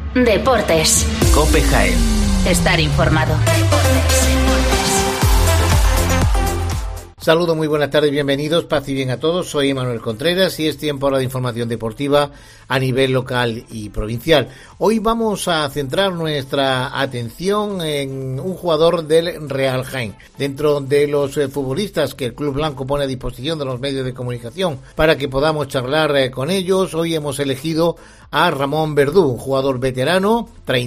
Deportes. COPE Jaén. Estar informado. Saludos, muy buenas tardes, bienvenidos, paz y bien a todos. Soy Manuel Contreras y es tiempo ahora de información deportiva a nivel local y provincial. Hoy vamos a centrar nuestra atención en un jugador del Real Jaén. Dentro de los futbolistas que el Club Blanco pone a disposición de los medios de comunicación para que podamos charlar con ellos, hoy hemos elegido a Ramón Verdú, un jugador veterano,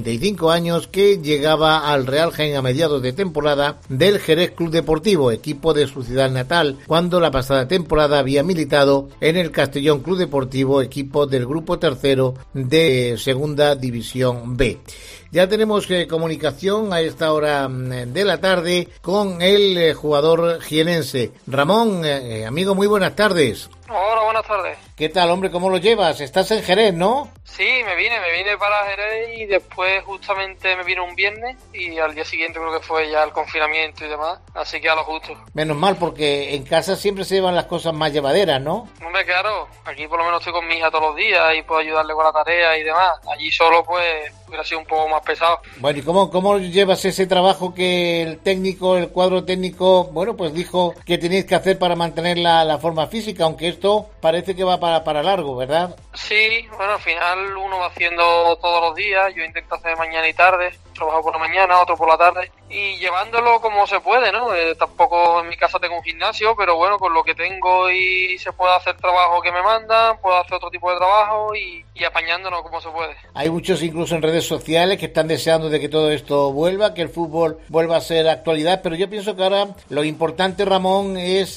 35 años, que llegaba al Real Jaén a mediados de temporada del Jerez Club Deportivo, equipo de su ciudad natal, cuando la pasada temporada había militado en el Castellón Club Deportivo, equipo del grupo tercero de Segunda División B. Ya tenemos comunicación a esta hora de la tarde con el jugador jienense. Ramón, amigo, muy buenas tardes. Hola, buenas tardes. ¿Qué tal, hombre? ¿Cómo lo llevas? Estás en Jerez, ¿no? Sí, me vine para Jerez y después justamente me vine un viernes y al día siguiente creo que fue ya el confinamiento y demás, así que a lo justo. Menos mal, porque en casa siempre se llevan las cosas más llevaderas, ¿no? Hombre, claro, aquí por lo menos estoy con mi hija todos los días y puedo ayudarle con la tarea y demás. Allí solo pues hubiera sido un poco más pesado. Bueno, ¿y cómo llevas ese trabajo que el técnico, el cuadro técnico, bueno, pues dijo que tenéis que hacer para mantener la forma física, aunque esto parece que va para largo, ¿verdad? Sí, bueno, al final uno va haciendo todos los días, yo intento hacer mañana y tarde, trabajo por la mañana, otro por la tarde, y llevándolo como se puede, ¿no? Tampoco en mi casa tengo un gimnasio, pero bueno, con lo que tengo y se puede hacer trabajo que me mandan, puedo hacer otro tipo de trabajo y apañándonos como se puede. Hay muchos incluso en redes sociales que están deseando de que todo esto vuelva, que el fútbol vuelva a ser actualidad, pero yo pienso que ahora lo importante, Ramón, es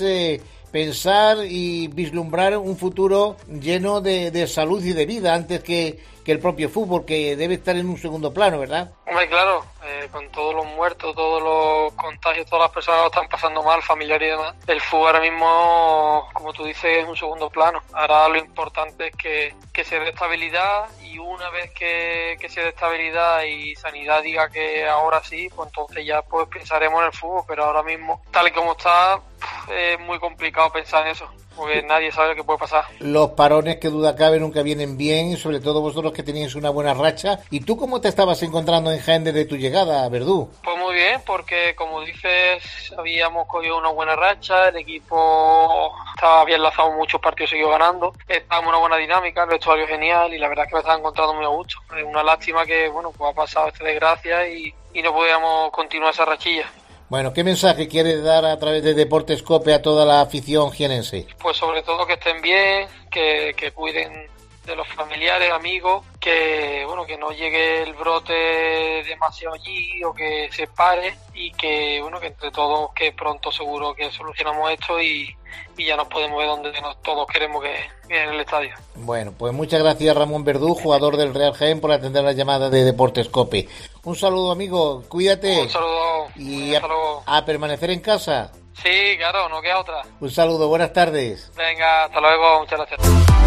pensar y vislumbrar un futuro lleno de salud y de vida antes que el propio fútbol, que debe estar en un segundo plano, ¿verdad? Hombre, claro, con todos los muertos, todos los contagios, todas las personas lo están pasando mal, familiares y demás, el fútbol ahora mismo, como tú dices, es un segundo plano. Ahora lo importante es que se dé estabilidad, y una vez que se dé estabilidad y Sanidad diga que ahora sí, pues entonces ya pues pensaremos en el fútbol, pero ahora mismo, tal y como está, es muy complicado pensar en eso, porque nadie sabe lo que puede pasar. Los parones, que duda cabe, nunca vienen bien, sobre todo vosotros que teníais una buena racha. ¿Y tú cómo te estabas encontrando en Jaén desde tu llegada, Verdú? Pues muy bien, porque como dices, habíamos cogido una buena racha, el equipo había enlazado muchos partidos, seguido ganando, estábamos en una buena dinámica, el vestuario genial, y la verdad es que me estaba encontrando muy a gusto. Es una lástima que, bueno, pues ha pasado esta desgracia y no podíamos continuar esa rachilla. Bueno, ¿qué mensaje quieres dar a través de Deportes COPE a toda la afición jienense? Pues sobre todo que estén bien, que cuiden de los familiares, amigos, que bueno, que no llegue el brote demasiado allí o que se pare, y que bueno, que entre todos, que pronto seguro que solucionamos esto y ya nos podemos ver donde todos queremos que en el estadio. Bueno, pues muchas gracias, Ramón Verdú, jugador del Real Jaén, por atender la llamada de Deportes COPE. Un saludo, amigo, cuídate. Un saludo. Y a permanecer en casa. Sí, claro, no queda otra. Un saludo, buenas tardes. Venga, hasta luego, muchas gracias.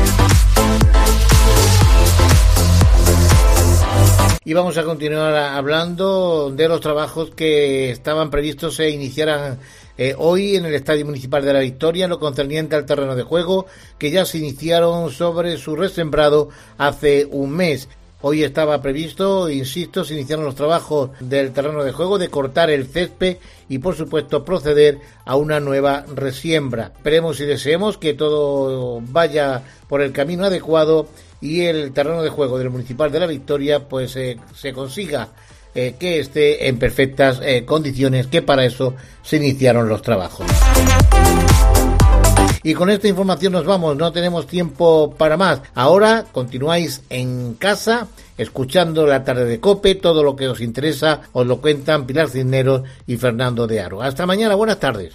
Y vamos a continuar hablando de los trabajos que estaban previstos se iniciaran hoy en el Estadio Municipal de La Victoria, en lo concerniente al terreno de juego, que ya se iniciaron sobre su resembrado hace un mes. Hoy estaba previsto, insisto, se iniciaron los trabajos del terreno de juego, de cortar el césped y, por supuesto, proceder a una nueva resiembra. Esperemos y deseemos que todo vaya por el camino adecuado y el terreno de juego del Municipal de La Victoria pues se consiga que esté en perfectas condiciones, que para eso se iniciaron los trabajos. Y con esta información nos vamos, no tenemos tiempo para más. Ahora continuáis en casa escuchando la tarde de COPE, todo lo que os interesa os lo cuentan Pilar Cisneros y Fernando de Aro. Hasta mañana, buenas tardes.